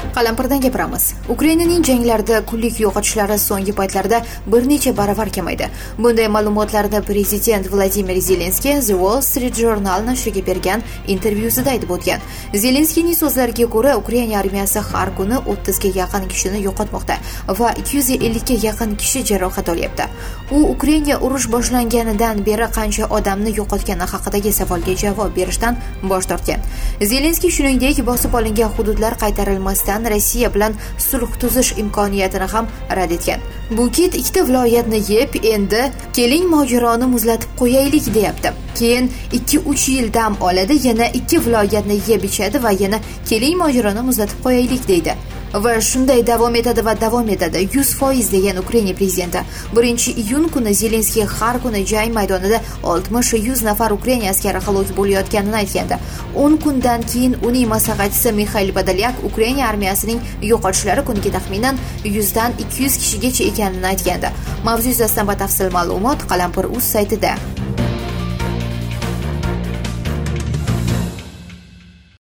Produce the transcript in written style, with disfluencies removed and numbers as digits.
Qalampirdan gapiramiz. Ukrainaning janglarda kunlik yo'qotishlari so'nggi paytlarda bir necha baravar kamaydi. Bunday ma'lumotlarni prezident Vladimir Zelenskiy The Wall Street Journal nashriga bergan intervyusida aytib o'tgan. Zelenskiyning so'zlariga ko'ra, Ukraina armiyasi har kuni 30 ga yaqin kishini yo'qotmoqda va 250 ga yaqin kishi jarohat olyapti. U Ukraina urush boshlanganidan beri qancha odamni yo'qotgani haqidagi savolga javob berishdan bosh tortgan. Zelenskiy shuningdek, bosib olingan hududlar qaytarilmasdan Rossiya bilan sulh tuzish imkoniyatini ham rad etgan. Bu kit ikkita viloyatni yeb, endi keling mojaroni muzlatib qo'yaylik deyapti. Keyin 2-3 yil dam oladi, yana 2 viloyatni yeb ichadi va yana keling mojaroni muzlatib qo'yaylik deydi. Va shunday davom etadi va davom etadi 100% degan Ukraina prezidenti. 1-iyun kuni Zelenskiy har kuni jang maydonida 60-100 nafar Ukraina askari halok bo'layotganini aytgandi. 10 kundan keyin uning maslahatchisi Mikhail Podolyak Ukraina armiyasining yo'qotishlari kuniga taxminan 100 dan 200 kishigacha ekanini aytgandi. Mavzu yuzasidan batafsil ma'lumot Qalampir.uz saytida.